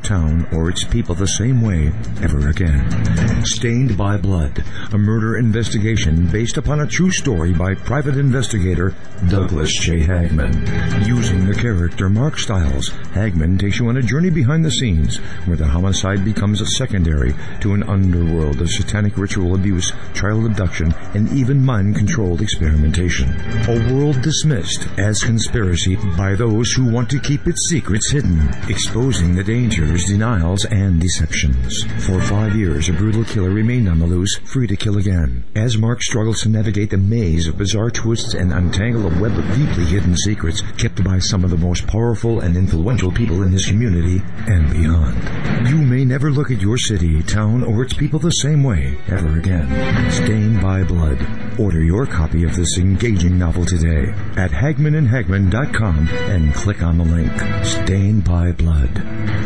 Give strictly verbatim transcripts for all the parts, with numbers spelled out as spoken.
town or its people the same way ever again. Stained by Blood, a murder investigation based upon a true story by private investigator Douglas J. Hagman. Using the character Mark Stiles, Hagman takes you on a journey behind the scenes where the homicide becomes a secondary to an underworld of satanic ritual abuse, child abduction, and even mind-controlled experimentation. A world dismissed as conspiracy by those who want to keep its secrets hidden, exposing the dangers, denials, and deceptions. For five years, a brutal killer remained on the loose, free to kill again. As Mark struggles to navigate the maze of bizarre twists and untangle a web of deeply hidden secrets kept by some of the most powerful and influential people in his community and beyond. You may never look at your city, town, or its people the same way ever again. Stained by Blood. Order your copy of this engaging novel today at Hagman and Hagman dot com and click on the link. Stained by Blood.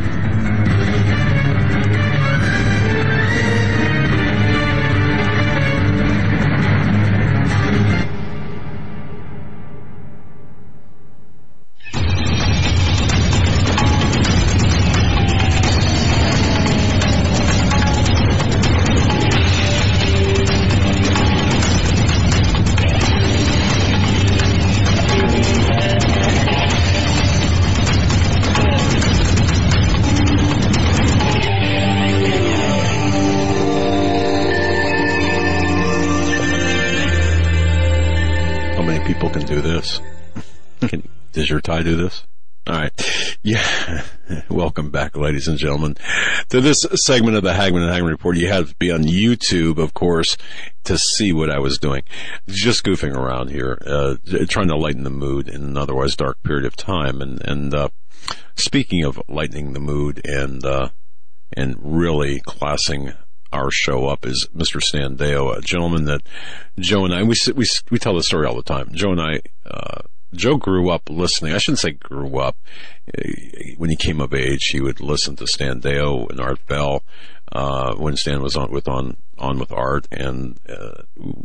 Does your tie do this? All right. Yeah. Welcome back, ladies and gentlemen, to this segment of the Hagman and Hagman Report. You have to be on YouTube, of course, to see what I was doing. Just goofing around here, uh, trying to lighten the mood in an otherwise dark period of time. And, and, uh, speaking of lightening the mood and, uh, and really classing our show up is Mister Stan Deyo, a gentleman that Joe and I, we, we, we tell the story all the time. Joe and I, uh, Joe grew up listening. I shouldn't say grew up. When he came of age, he would listen to Stan Deyo and Art Bell uh, when Stan was on with on on with Art. And uh,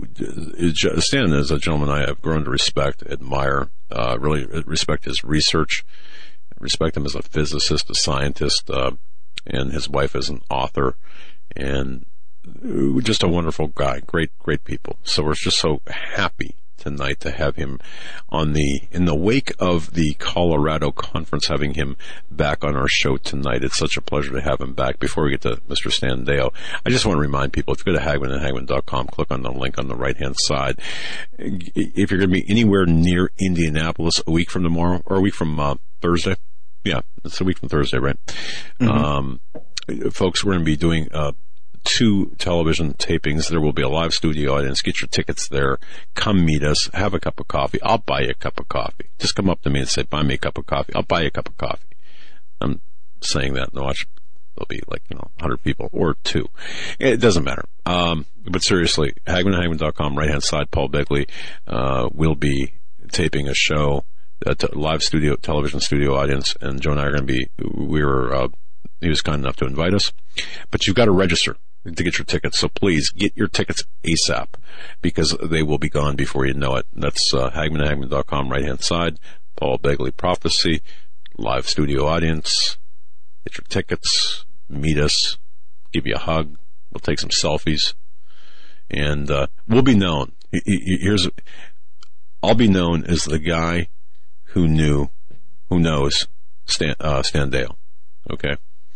Stan is a gentleman I have grown to respect, admire, uh, really respect his research, respect him as a physicist, a scientist, uh, and his wife as an author, and just a wonderful guy. Great, great people. So we're just so happy tonight to have him on the, in the wake of the Colorado conference, having him back on our show tonight. It's such a pleasure to have him back. Before we get to Mister Stan Deyo, I just want to remind people, if you go to Hagman and Hagman dot com, click on the link on the right-hand side. If you're going to be anywhere near Indianapolis a week from tomorrow, or a week from uh, Thursday, yeah, it's a week from Thursday, right? Mm-hmm. Um, folks, we're going to be doing, uh, two television tapings. There will be a live studio audience. Get your tickets there. Come meet us. Have a cup of coffee. I'll buy you a cup of coffee. Just come up to me and say, buy me a cup of coffee. I'll buy you a cup of coffee. I'm saying that. No, watch. There'll be like, you know, one hundred people or two. It doesn't matter. Um, but seriously, Hagman and Hagman dot com, right-hand side, Paul Begley, uh, will be taping a show, a t- live studio, television studio audience, and Joe and I are going to be, we were, uh, he was kind enough to invite us, but you've got to register to get your tickets. So please get your tickets ASAP, because they will be gone before you know it. That's uh, Hagman and Hagman dot com, right-hand side, Paul Begley Prophecy, live studio audience. Get your tickets, meet us, give you a hug. We'll take some selfies, and uh, we'll be known. Here's, I'll be known as the guy who knew, who knows Stan, uh, Stan Deyo. Okay.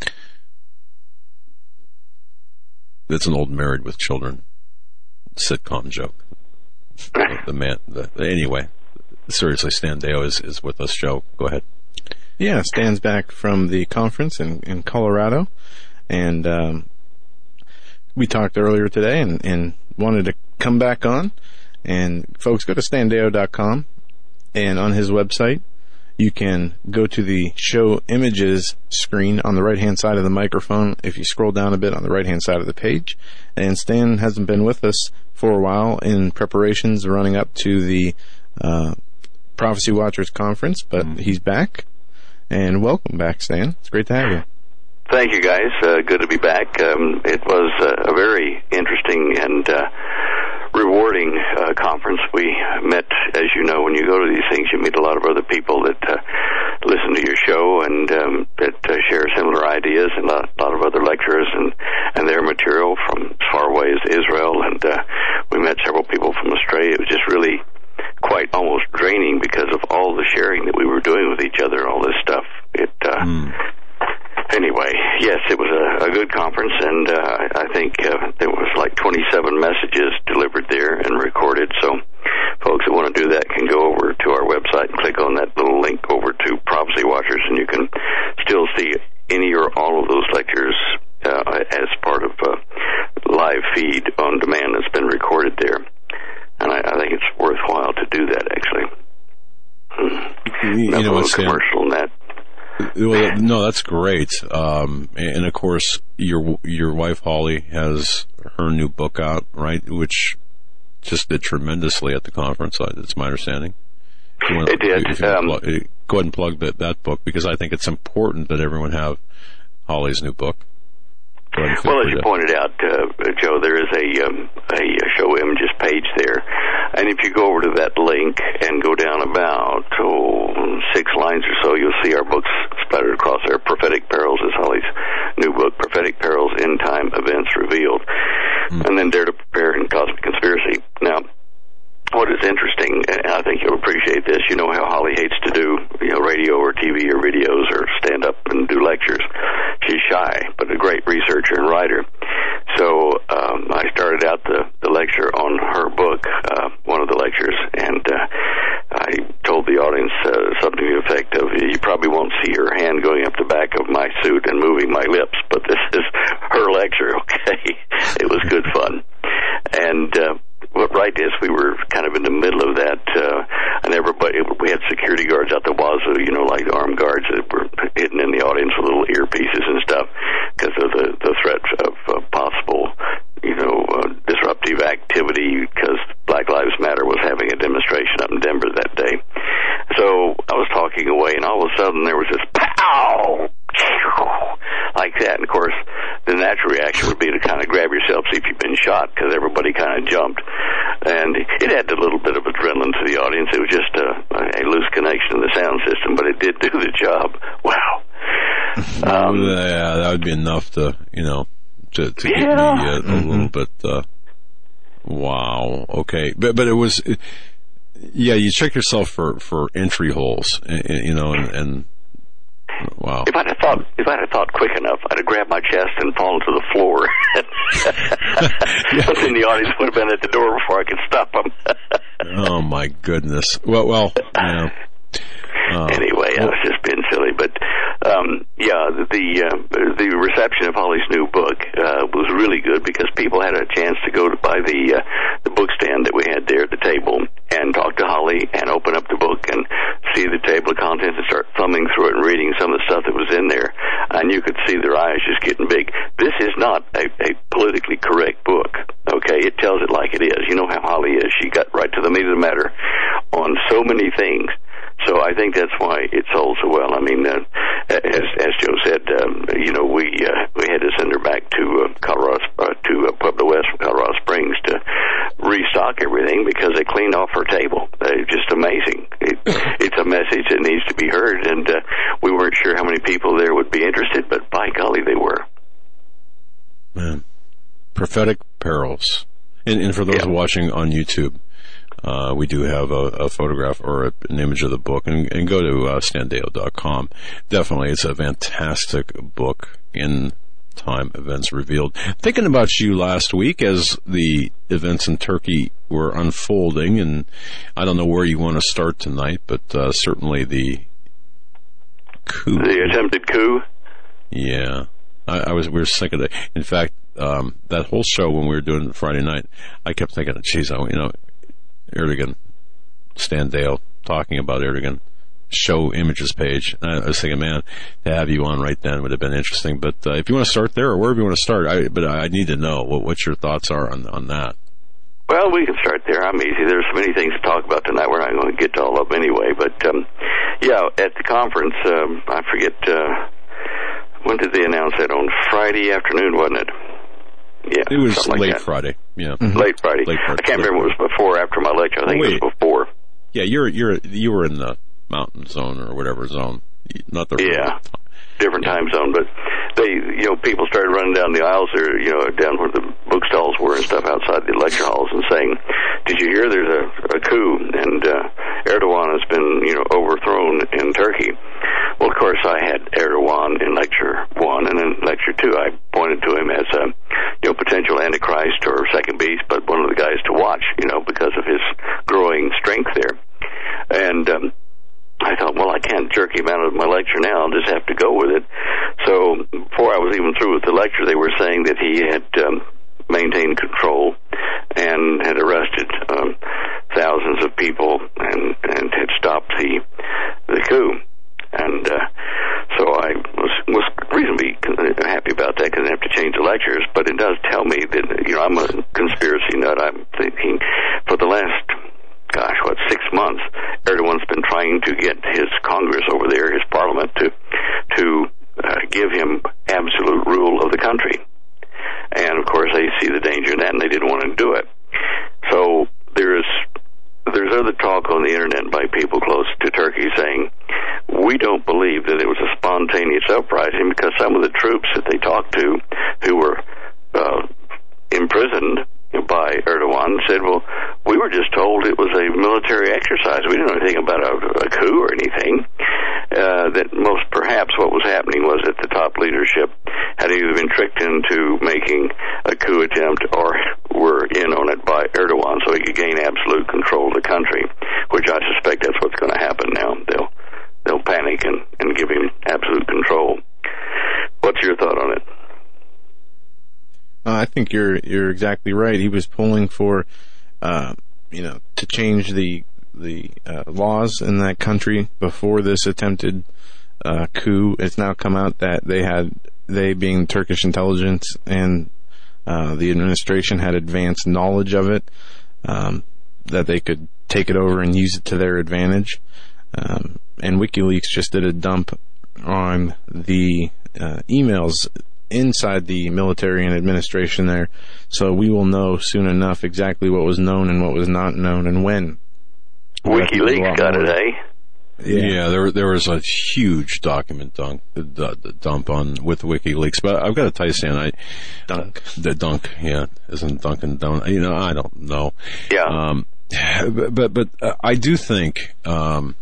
That's an old Married with Children sitcom joke. The, the man, the, anyway, seriously, Stan Deyo is, is with us. Joe, go ahead. Yeah, Stan's back from the conference in, in Colorado, and um, we talked earlier today and, and wanted to come back on. And folks, go to Stan Deyo dot com, and on his website, you can go to the show images screen on the right-hand side of the microphone. If you scroll down a bit on the right-hand side of the page, and Stan hasn't been with us for a while in preparations running up to the uh, Prophecy Watchers Conference, but mm. he's back. And welcome back, Stan. It's great to have you. Thank you, guys. Uh, good to be back. Um, it was uh, a very interesting and uh, rewarding uh, conference. We met, as you know, when you go to these things, you meet a lot of other people that uh, listen to your show and um, that uh, share similar ideas, and a lot of other lecturers and, and their material from as far away as Israel. And uh, we met several people from Australia. It was just really quite almost draining because of all the sharing that we were doing with each other, all this stuff. It uh, mm. Anyway, yes, it was a, a good conference, and uh, I think uh, there was like twenty-seven messages delivered there and recorded. So folks that want to do that can go over to our website and click on that little link over to Prophecy Watchers, and you can still see any or all of those lectures uh, as part of a live feed on demand that's been recorded there. And I, I think it's worthwhile to do that, actually. You, you know what's commercial in that. Well, no, that's great. Um, and of course, your your wife Holly has her new book out, right? Which just did tremendously at the conference. It's my understanding. To, it did. Um, plug, go ahead and plug that that book, because I think it's important that everyone have Holly's new book. Well, as you pointed out, uh, Joe, there is a, um, a show images page there. And if you go over to that link and go down about oh, six lines or so, you'll see our books splattered across there. Prophetic Perils is Holly's new book, Prophetic Perils, End Time Events Revealed. Mm. And then Dare to Prepare and Cosmic Conspiracy. Now, what is interesting, and I think you'll appreciate this, you know how Holly hates to do, you know, radio or T V or videos or stand up and do lectures. She's shy, but a great researcher and writer. So um, I started out the, the lecture on her book, uh, one of the lectures, and uh, I told the audience uh, something to the effect of, you probably won't see her hand going up the back of my suit and moving my lips, but this is her lecture, okay? It was good fun. And uh, what right is we were kind of in the middle of that, uh, and everybody, we had security guards out the wazoo, you know, like armed guards that were hidden in the audience with little earpieces and stuff because of the, the threat of uh, possible, you know, uh, disruptive activity because Black Lives Matter was having a demonstration up in Denver that day. So I was talking away, and all of a sudden there was this pow! Like that. And of course, the natural reaction would be to kind of grab yourself, see if you've been shot, because everybody kind of jumped. And it had a little bit of adrenaline to the audience. It was just a, a loose connection to the sound system, but it did do the job. Wow. Um, yeah, that would be enough to, you know, to, to yeah. get me a, a mm-hmm. little bit, uh, wow. Okay. But, but it was, it, yeah, you check yourself for, for entry holes, you know, and, and wow. If I'd have thought, if I'd have thought quick enough, I'd have grabbed my chest and fallen to the floor. But then the audience would have been at the door before I could stop them. Oh my goodness. Well, well, yeah. Uh, anyway, I was just being silly, but um, yeah, the uh, the reception of Holly's new book uh, was really good because people had a chance to go to by the uh, the book stand that we had there at the table and talk to Holly and open up the book and see the table of contents and start thumbing through it and reading some of the stuff that was in there, and you could see their eyes just getting big. This is not a, a politically correct book. Okay, it tells it like it is. You know how Holly is; she got right to the meat of the matter on so many things. So I think that's why it sold so well. I mean, uh, as as Joe said, um, you know, we uh, we had to send her back to uh, Colorado uh, to uh, Pueblo West from Colorado Springs to restock everything because they cleaned off her table. Uh, just amazing. It, it's a message that needs to be heard, and uh, we weren't sure how many people there would be interested, but by golly, they were. Man, Prophetic Perils, and, and for those yeah. watching on YouTube. Uh, we do have a, a photograph or a, an image of the book, and, and go to uh, stan deyo dot com. Definitely, it's a fantastic book, in Time Events Revealed. Thinking about you last week as the events in Turkey were unfolding, and I don't know where you want to start tonight, but uh, certainly the coup. The attempted coup? Yeah. I, I was, we were thinking that. In fact, um, that whole show when we were doing Friday night, I kept thinking, geez, I, you know, Erdogan, Stan Deyo talking about Erdogan, show images page. And I was thinking, man, to have you on right then would have been interesting. But uh, if you want to start there or wherever you want to start, I, but I need to know what, what your thoughts are on on that. Well, we can start there. I'm easy. There's so many things to talk about tonight. We're not going to get to all of them anyway. But, um, yeah, at the conference, um, I forget, uh, when did they announce that? On Friday afternoon, wasn't it? Yeah, it was like late that. Friday. Yeah, mm-hmm. late Friday. Late Friday. I can't remember if it was before or after my lecture. I think oh, it was before. Yeah, you're you're you were in the mountain zone or whatever zone. not the yeah. different yeah. time zone, but they, you know, people started running down the aisles there, you know, down where the bookstalls were and stuff outside the lecture halls and saying, did you hear there's a, a coup and uh, Erdogan has been, you know, overthrown in Turkey? Well, of course, I had Erdogan in lecture one, and in lecture two, I pointed to him as a, you know, potential antichrist or second beast, but one of the guys to watch, you know, because of his growing strength there. And um, I thought, well, I can't jerk him out of my lecture now. I'll just have to go with it. So before I was even through with the lecture, they were saying that he had um, maintained control and had arrested um, thousands of people and, and had stopped the the coup. And uh, so I was, was reasonably happy about that because I didn't have to change the lectures. But it does tell me that, you know, I'm a conspiracy nut. I'm thinking for the last, gosh, what, six months, Erdogan's been trying to get his Congress over there, his parliament, to to uh, give him absolute rule of the country. And, of course, they see the danger in that, and they didn't want to do it. So there's there's other talk on the Internet by people close to Turkey saying, we don't believe that it was a spontaneous uprising because some of the troops that they talked to who were uh, imprisoned by Erdogan said, well, we were just told it was a military exercise. We didn't know anything about a, a coup or anything. Uh, that most perhaps what was happening was that the top leadership had either been tricked into making a coup attempt or were in on it by Erdogan so he could gain absolute control of the country, which I suspect that's what's going to happen now. They'll they'll panic and, and give him absolute control. What's your thought on it? Uh, I think you're you're exactly right. He was pulling for, uh, you know, to change the the uh, laws in that country before this attempted uh, coup. It's now come out that they had, they being Turkish intelligence and uh, the administration had advanced knowledge of it, um, that they could take it over and use it to their advantage. Um, and WikiLeaks just did a dump on the uh, emails inside the military and administration there, so we will know soon enough exactly what was known and what was not known and when. WikiLeaks got it, eh? Yeah, yeah there there was a huge document dunk, the, the dump on with WikiLeaks. But I've got to tell you, Stan, I dunk uh, the dunk, yeah, isn't Dunkin' Donut? You know, I don't know. Yeah. Um, but but, but uh, I do think um,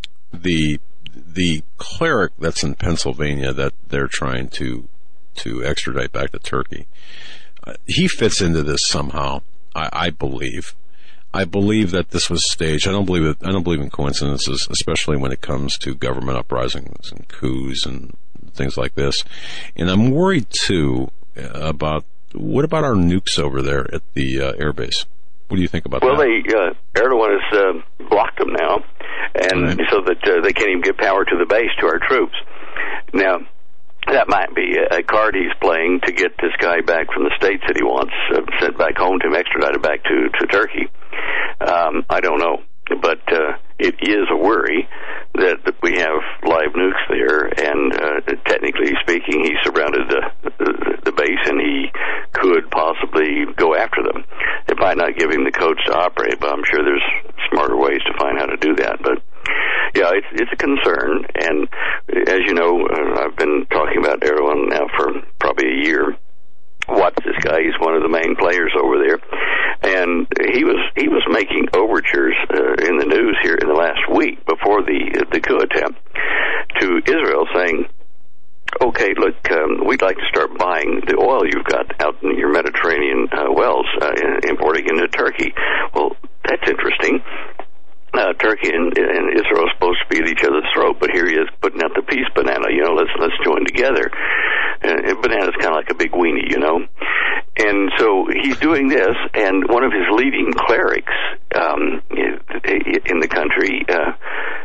the the cleric that's in Pennsylvania that they're trying to to extradite back to Turkey, uh, he fits into this somehow. I, I believe. I believe that this was staged. I don't believe it. I don't believe in coincidences, especially when it comes to government uprisings and coups and things like this. And I'm worried too about what about our nukes over there at the uh, airbase? What do you think about well, that? Well, they uh, Erdogan has uh, blocked them now, and right. so that uh, they can't even get power to the base to our troops. Now, that might be a card he's playing to get this guy back from the States that he wants uh, sent back home to him, extradited back to, to Turkey. Um, I don't know, but uh, it is a worry that, that we have live nukes there, and uh, technically speaking, he surrounded the, the, the base, and he could possibly go after them. It might not give him the codes to operate, but I'm sure there's smarter ways to find how to do that. But yeah, it's, it's a concern, and as you know, uh, I've been talking about Erdogan now for probably a year. Watch this guy; he's one of the main players over there, and he was he was making overtures uh, in the news here in the last week before the the coup attempt to Israel, saying, "Okay, look, um, we'd like to start buying the oil you've got out in your Mediterranean uh, wells, uh, importing into Turkey." Well, that's interesting. Uh, Turkey and, and Israel are supposed to be at each other's throat, but here he is putting out the peace banana. You know, let's let's join together. And banana's kind of like a big weenie, you know. And so he's doing this, and one of his leading clerics um, in the country, uh,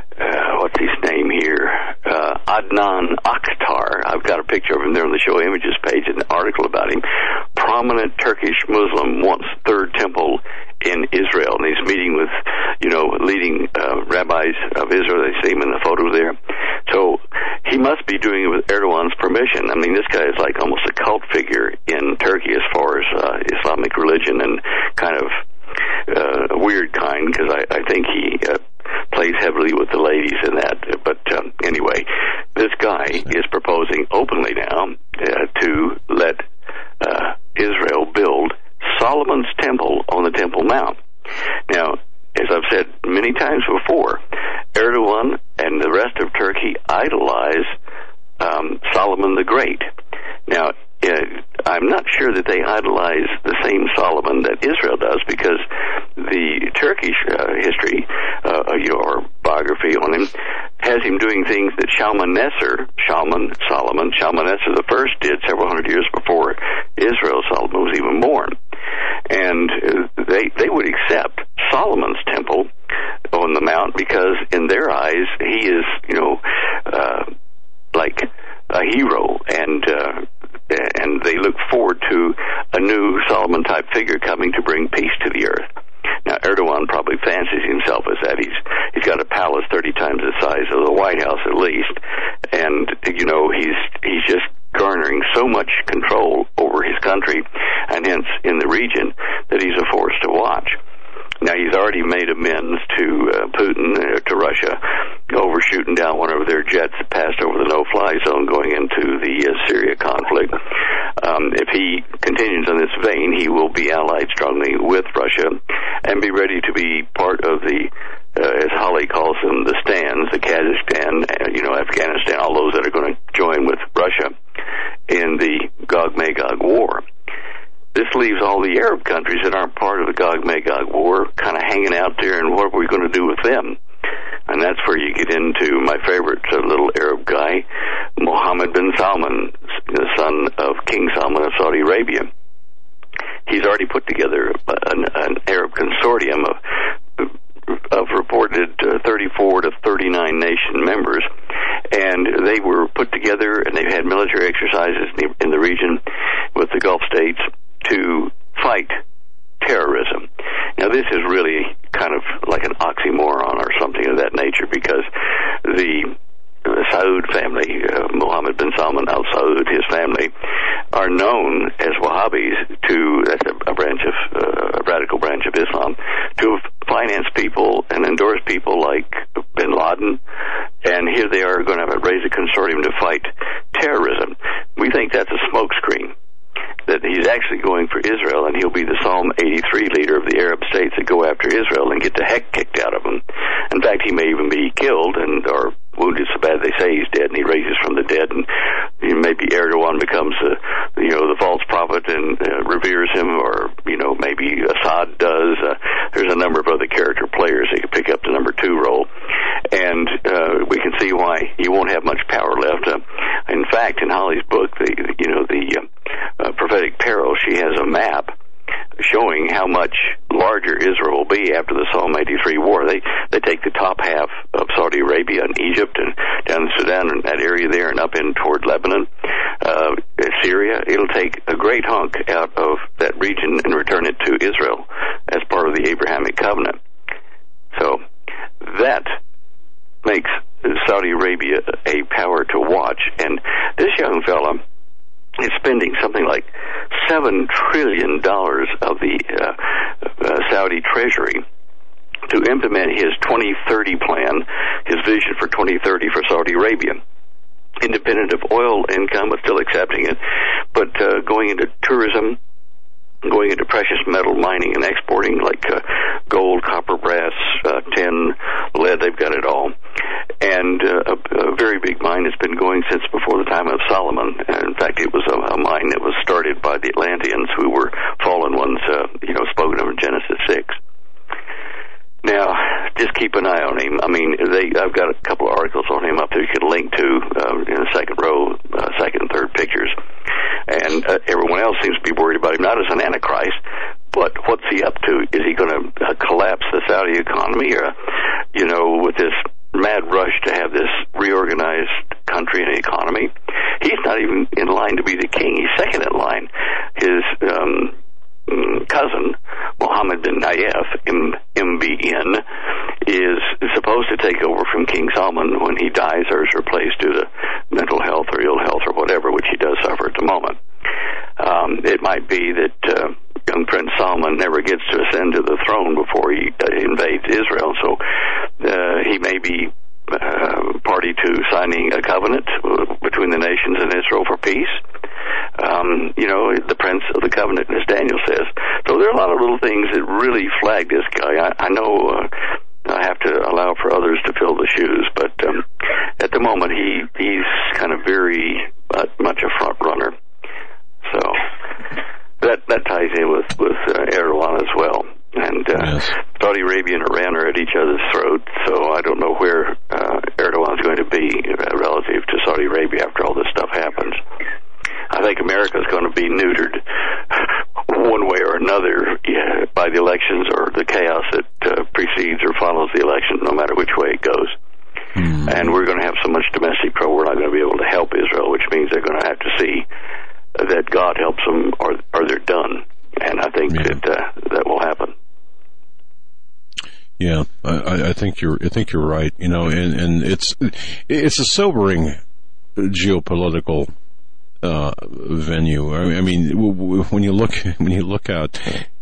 uh, what's his name here? Uh, Adnan Akhtar. I've got a picture of him there on the show images page, an article about him. Prominent Turkish Muslim wants third temple in Israel, and he's meeting with, you know, leading uh, rabbis of Israel. They see him in the photo there. So he must be doing it with Erdogan's permission. I mean, this guy is like almost a cult figure in Turkey as far as uh, Islamic religion, and kind of uh, a weird kind, because I, I think he uh, plays heavily with the ladies in that. But um, anyway, guy is proposing openly now uh, to let uh, Israel build Solomon's temple on the Temple Mount. Now, as I've said many times before, Erdogan and the rest of Turkey idolize um, Solomon the Great. Now, uh, I'm not sure that they idolize the same Solomon that Israel does, because the Turkish uh, history, uh, you know, or biography on him, has him doing things that Shalmaneser, Shalman, Solomon, Shalmaneser the First did several hundred years before Israel, Solomon was even born. And uh, they they would accept Solomon's temple on the mount because in their eyes he is, you know, uh, like a hero, and uh, and they look forward to a new Solomon-type figure coming to bring peace to the earth. Now, Erdogan probably fancies himself as that. He's he's got a palace thirty times the size of the White House at least, and you know he's he's just garnering so much control over his country, and hence in the region, that he's a force to watch. Now, he's already made amends to uh, Putin, uh, to Russia, over shooting down one of their jets that passed over the no-fly zone going into the uh, Syria conflict. Um, if he continues in this vein, he will be allied strongly with Russia and be ready to be part of the, uh, as Holly calls them, the stands, the Kazakhstan, uh, you know, Afghanistan, all those that are going to join with Russia in the Gog-Magog war. This leaves all the Arab countries that aren't part of the Gog-Magog war kind of hanging out there, and what are we going to do with them? And that's where you get into my favorite uh, little Arab guy, Mohammed bin Salman, the son of King Salman of Saudi Arabia. He's already put together an, an Arab consortium of of reported uh, thirty-four to thirty-nine nation members, and they were put together and they've had military exercises in the, in the region with the Gulf states to fight terrorism. Now, this is really kind of like an oxymoron or something of that nature, because the uh, Saud family, uh, Mohammed bin Salman al Saud, his family, are known as Wahhabis, to, that's a, a branch of, uh, a radical branch of Islam, to finance people and endorse people like bin Laden, and here they are going to raise a consortium to fight terrorism. We think that's a smokescreen, that he's actually going for Israel, and he'll be the Psalm eighty-three leader of the Arab states that go after Israel and get the heck kicked out of them. In fact, he may even be killed and or wounded so bad they say he's dead, and he raises from the dead, and you know, maybe Erdogan becomes the, you know, the false prophet and uh, reveres him, or, you know, maybe Assad does. Uh, there's a number of other character players that could pick up the number two role, and uh, we can see why he won't have much power left. Uh, in fact, in Holly's book, the, you know, the uh, uh, prophetic peril, she has a map showing how much larger Israel will be after the Psalm eighty-three war. They they take the top half of Saudi Arabia and Egypt and down in Sudan and that area there and up in toward Lebanon, uh, Syria. It'll take a great hunk out of that region and return it to Israel as part of the Abrahamic covenant. So that makes Saudi Arabia a power to watch. And this young fella is spending something like seven trillion dollars of the uh, uh, Saudi treasury to implement his twenty thirty plan, his vision for twenty thirty for Saudi Arabia. Independent of oil income, but still accepting it, but uh, going into tourism, going into precious metal mining and exporting, like uh, gold, copper, brass, uh, tin, lead, they've got it all. And uh, a, a very big mine has been going since before the time of Solomon. And in fact, it was a, a mine that was started by the Atlanteans, who were fallen ones, uh, you know, spoken of in Genesis six. Now, just keep an eye on him. I mean, they, I've got a couple of articles on him up there you can link to uh, in the second row, uh, second and third pictures. And uh, everyone else seems to be worried about him, not as an antichrist, but what's he up to? Is he going to uh, collapse the Saudi economy, or, you know, with this mad rush to have this reorganized country and economy? He's not even in line to be the king. He's second in line. His um, cousin, Mohammed bin Nayef, M B N, is supposed to take over from King Salman when he dies or is replaced due to mental health or ill health or whatever, which he does suffer at the moment. Um, it might be that uh, young Prince Salman never gets to ascend to the throne before he uh, invades Israel, so uh, he may be uh, part party to signing a covenant between the nations and Israel for peace. Um, you know, the prince of the covenant, as Daniel says. So there are a lot of little things that really flag this guy. I, I know uh, I have to allow for others to fill the shoes, but um, at the moment he he's kind of very uh, much a front runner. So that that ties in with with uh, Erdogan as well. And uh, yes. Saudi Arabia and Iran are at each other's throat, so I don't know where uh, Erdogan's going to be uh, relative to Saudi Arabia after all this stuff happens. I think America's going to be neutered one way or another yeah, by the elections or the chaos that uh, precedes or follows the election, no matter which way it goes. Mm. And we're going to have so much domestic trouble, we're not going to be able to help Israel, which means they're going to have to see that God helps them or, or they're done. And I think yeah. that uh, that will happen. Yeah, I, I think you're. I think you're right. You know, and, and it's it's a sobering geopolitical uh, venue. I mean, when you look when you look out,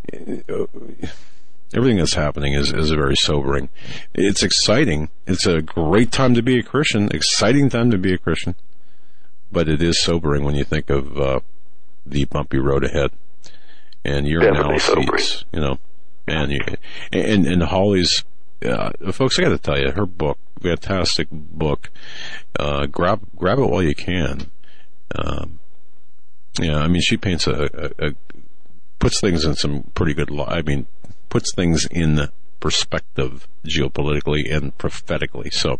everything that's happening is is very sobering. It's exciting. It's a great time to be a Christian. Exciting time to be a Christian, but it is sobering when you think of uh, the bumpy road ahead. And your Definitely analyses, sobering. you know, and you, and and Holly's, uh, folks, I got to tell you, her book, fantastic book. Uh, grab grab it while you can. Um, yeah, I mean, she paints a, a, a puts things in some pretty good. I mean, puts things in perspective geopolitically and prophetically. So,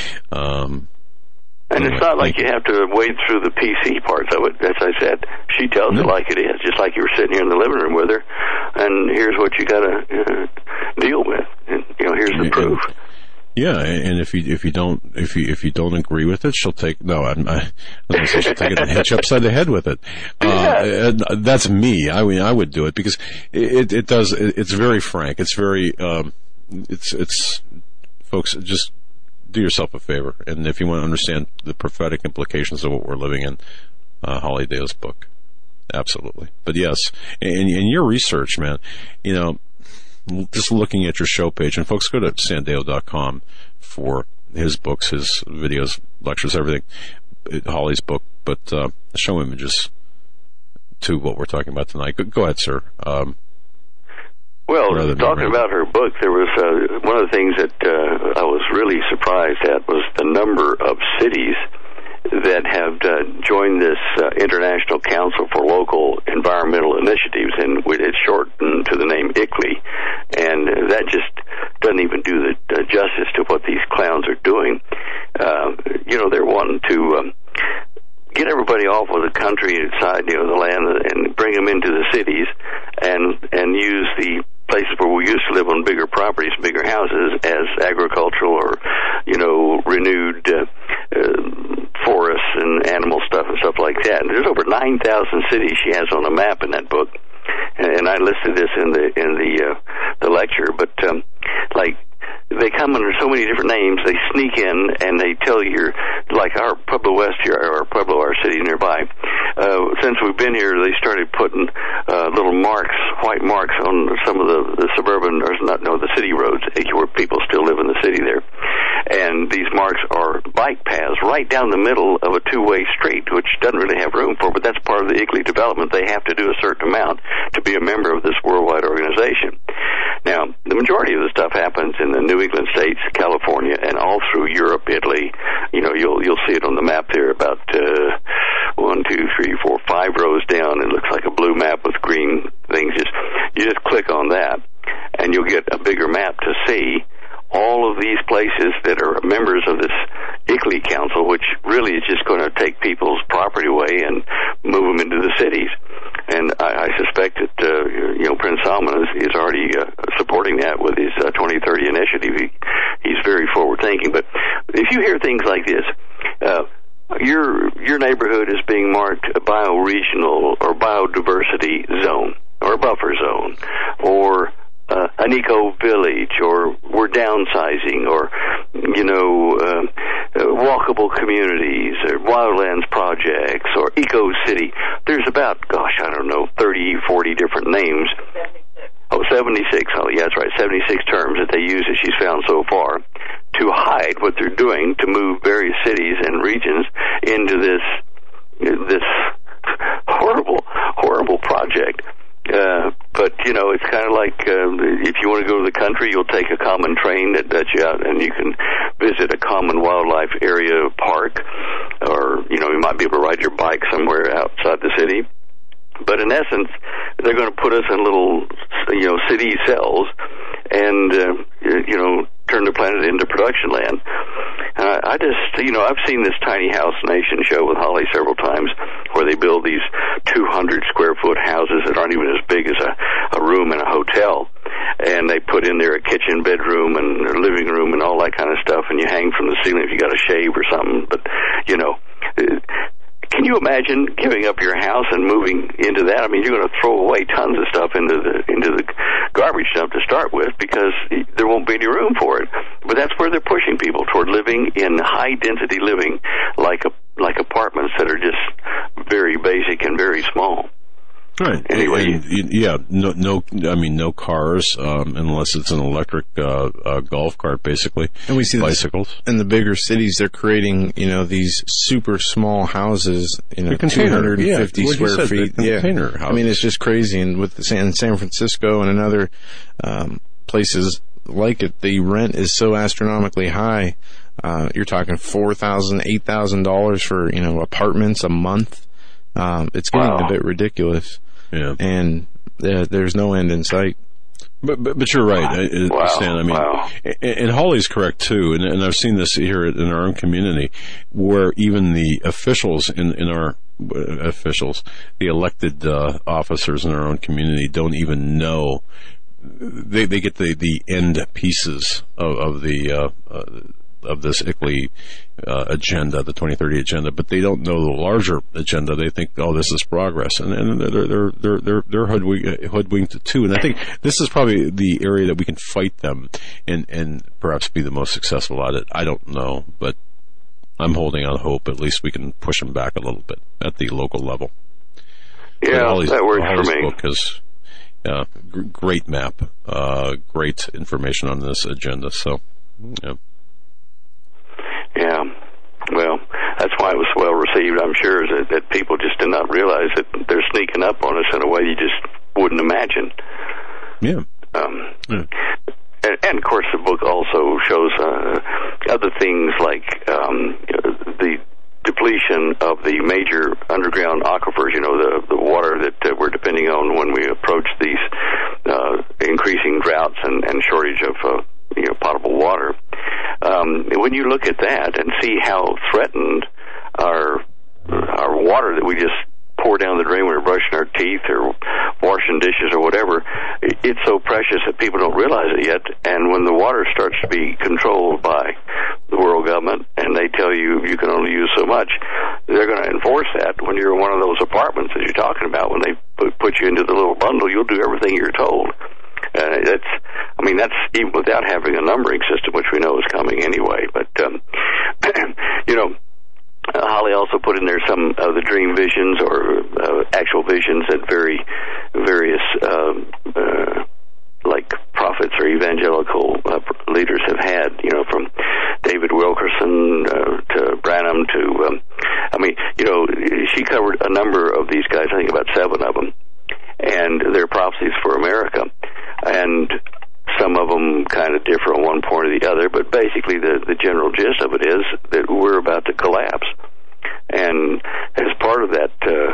um, and anyway, it's not like you have to wade through the P C parts of it. As I said, she tells no. it like it is, just like you were sitting here in the living room with her, and here's what you got to uh, deal with. And, you know, here's the and, proof. Yeah, and if you if you don't if you if you don't agree with it, she'll take no. I'm, I, I was going to say she'll take it and hit you upside the head with it. Uh, yeah. That's me. I mean, I would do it because it it does. It's very frank. It's very. Um, it's it's folks just. Do yourself a favor, and if you want to understand the prophetic implications of what we're living in, uh, Holly Dale's book, absolutely. But yes, and, and your research, man, you know, just looking at your show page, and folks, go to sandeo dot com for his books, his videos, lectures, everything, Holly's book, but uh, show images to what we're talking about tonight. Go, go ahead, sir. Um, Well, talking about her book, there was uh, one of the things that uh, I was really surprised at was the number of cities that have uh, joined this uh, International Council for Local Environmental Initiatives, and it's shortened to the name I C L I, and that just doesn't even do the uh, justice to what these clowns are doing. Uh, you know, they're wanting to um, get everybody off of the countryside, you know, the land, and bring them into the cities, and and use the places where we used to live on bigger properties, bigger houses, as agricultural or, you know, renewed uh, uh, forests and animal stuff and stuff like that. And there's over nine thousand cities she has on a map in that book, and, and I listed this in the in the uh, the lecture. But um, like. They come under so many different names. They sneak in and they tell you, like our Pueblo West here, or Pueblo, our city nearby. Uh, since we've been here, they started putting uh, little marks, white marks, on some of the, the suburban, or not, no, the city roads where people still live in the city there. And these marks are bike paths right down the middle of a two-way street, which doesn't really have room for. But that's part of the I C L I development. They have to do a certain amount to be a member of this worldwide organization. Now, the majority of the stuff happens in the New England states, California, and all through Europe, Italy. You know, you'll you'll see it on the map there. About uh, one, two, three, four, five rows down. It looks like a blue map with green things. Just you just click on that, and you'll get a bigger map to see all of these places that are members of this I C L I Council, which really is just going to take people's property away and move them into the cities. And I, I suspect that, uh, you know, Prince Salman is, is already uh, supporting that with his uh, twenty thirty initiative. He, he's very forward-thinking. But if you hear things like this, uh, your your neighborhood is being marked a bioregional or biodiversity zone or a buffer zone, or Uh, an eco-village, or we're downsizing, or, you know, uh, uh, walkable communities, or wildlands projects, or eco-city. There's about, gosh, I don't know, thirty, forty different names. Oh, seventy-six. Oh, yeah, that's right, seventy-six terms that they use that she's found so far to to hide what they're doing to move various cities and regions into this this horrible, horrible project. Uh, but, you know, it's kind of like uh, if you want to go to the country, you'll take a common train that lets you out and you can visit a common wildlife area park, or, you know, you might be able to ride your bike somewhere outside the city. But in essence, they're going to put us in little, you know, city cells and, uh, you know, turn the planet into production land. Uh, I just, you know, I've seen this Tiny House Nation show with Holly several times where they build these two hundred square foot houses that aren't even as big as a, a room in a hotel. And they put in there a kitchen, bedroom, and a living room and all that kind of stuff, and you hang from the ceiling if you got to shave or something. But, you know, can you imagine giving up your house and moving into that? I mean, you're going to throw away tons of stuff into the into the garbage dump to start with because there won't be any room for it. But that's where they're pushing people toward living in high density living, like a like apartments that are just very basic and very small. Right. Anyway, and, yeah, no, no, I mean, no cars, um, unless it's an electric, uh, uh, golf cart, basically. And we see bicycles. This in the bigger cities, they're creating, you know, these super small houses, you know, container, two hundred fifty yeah, square said, feet. Yeah. Container houses. I mean, it's just crazy. And with the San, San Francisco and other, um, places like it, the rent is so astronomically high. Uh, you're talking four thousand dollars, eight thousand dollars for, you know, apartments a month. Um, it's getting wow. a bit ridiculous. Yeah. And uh, there's no end in sight. But but, but you're right, wow. Stan. I mean, wow. and, and Holly's correct too. And, and I've seen this here in our own community, where even the officials in in our uh, officials, the elected uh, officers in our own community, don't even know. They they get the, the end pieces of, of the. Uh, uh, of this I C L E uh, agenda, the twenty thirty agenda, but they don't know the larger agenda. They think, oh, this is progress, and, and they're they're they're they're they're hoodwinked, hoodwinked too. And I think this is probably the area that we can fight them and and perhaps be the most successful at it. I don't know, but I'm holding out hope. At least we can push them back a little bit at the local level. Yeah, Holly's, that works Holly's for me. Book is, uh, g- great map, uh, great information on this agenda. So, yeah. Yeah, well, that's why it was well received, I'm sure, that, that people just did not realize that they're sneaking up on us in a way you just wouldn't imagine. Yeah. Um, yeah. And, and, of course, the book also shows uh, other things like um, the depletion of the major underground aquifers, you know, the, the water that uh, we're depending on when we approach these uh, increasing droughts and, and shortage of uh, you know, potable water. Um, when you look at that and see how threatened our our water that we just pour down the drain when we're brushing our teeth or washing dishes or whatever, it's so precious that people don't realize it yet. And when the water starts to be controlled by the world government and they tell you you can only use so much, they're going to enforce that. When you're in one of those apartments that you're talking about, when they put you into the little bundle, you'll do everything you're told. Uh, that's, I mean, that's even without having a numbering system, which we know is coming anyway. But, um, you know, uh, Holly also put in there some of the dream visions or uh, actual visions that very various, um, uh, like prophets or evangelical uh, leaders have had, you know, from David Wilkerson uh, to Branham to, um, I mean, you know, she covered a number of these guys, I think about seven of them, and their prophecies for America. And some of them kind of differ on one point or the other, but basically the, the general gist of it is that we're about to collapse. And as part of that uh,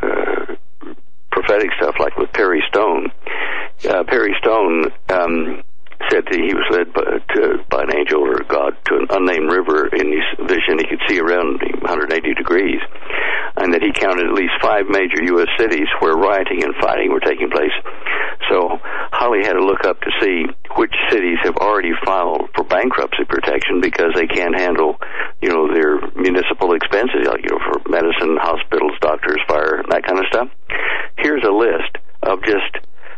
uh, prophetic stuff, like with Perry Stone, uh, Perry Stone um, said that he was led by, to, by an angel or God to an unnamed river in his vision. He could see around one hundred eighty degrees, and that he counted at least five major U S cities where rioting and fighting were taking place. So Holly had to look up to see which cities have already filed for bankruptcy protection because they can't handle, you know, their municipal expenses, like, you know, for medicine, hospitals, doctors, fire, that kind of stuff. Here's a list of just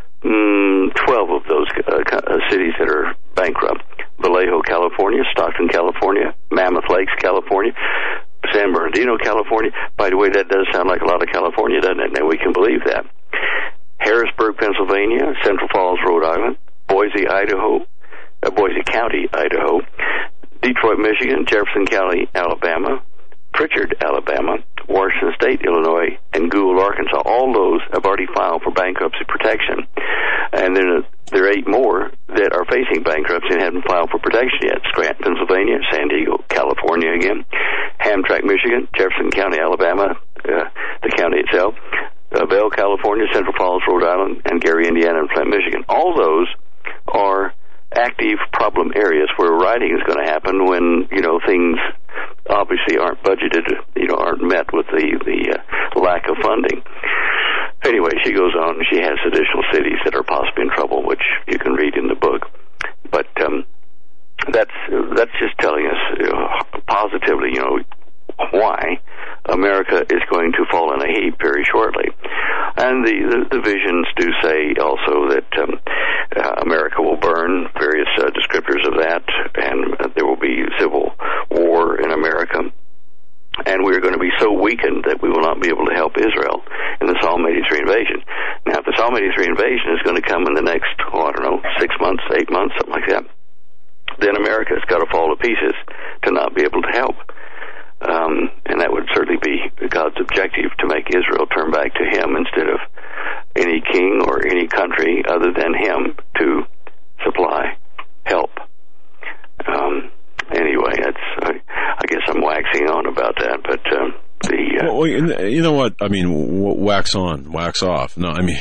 mm, twelve of those uh, cities that are bankrupt. Vallejo, California; Stockton, California; Mammoth Lakes, California; San Bernardino, California. By the way, that does sound like a lot of California, doesn't it? And we can believe that. Harrisburg, Pennsylvania; Central Falls, Rhode Island; Boise, Idaho; uh, Boise County, Idaho; Detroit, Michigan, Jefferson County, Alabama, Pritchard, Alabama, Washington State, Illinois, and Gould, Arkansas. All those have already filed for bankruptcy protection. And then there are eight more that are facing bankruptcy and haven't filed for protection yet. Scranton, Pennsylvania, San Diego, California again, Hamtramck, Michigan, Jefferson County, Alabama, uh, the county itself, uh, Bell, California, Central Falls, Rhode Island, and Gary, Indiana, and Flint, Michigan. All those are active problem areas where writing is going to happen when, you know, things obviously aren't budgeted, you know, aren't met with the, the uh, lack of funding. Anyway, she goes on, she has additional cities that are possibly in trouble, which you can read in the book. But um, that's that's just telling us you know, positively, you know, why America is going to fall in a heap very shortly. And the, the, the visions do say also that um, uh, America will burn, various uh, descriptors of that, and uh, there will be civil war in America. And we're going to be so weakened that we will not be able to help Israel in the Psalm eighty-three invasion. Now, if the Psalm eighty-three invasion is going to come in the next, oh, I don't know, six months, eight months, something like that, then America's got to fall to pieces to not be able to help. Um, and that would certainly be God's objective, to make Israel turn back to Him instead of any king or any country other than Him to supply help. Um, anyway, that's I, I guess I'm waxing on about that, but um, the uh, well, you know what I mean? Wax on, wax off. No, I mean,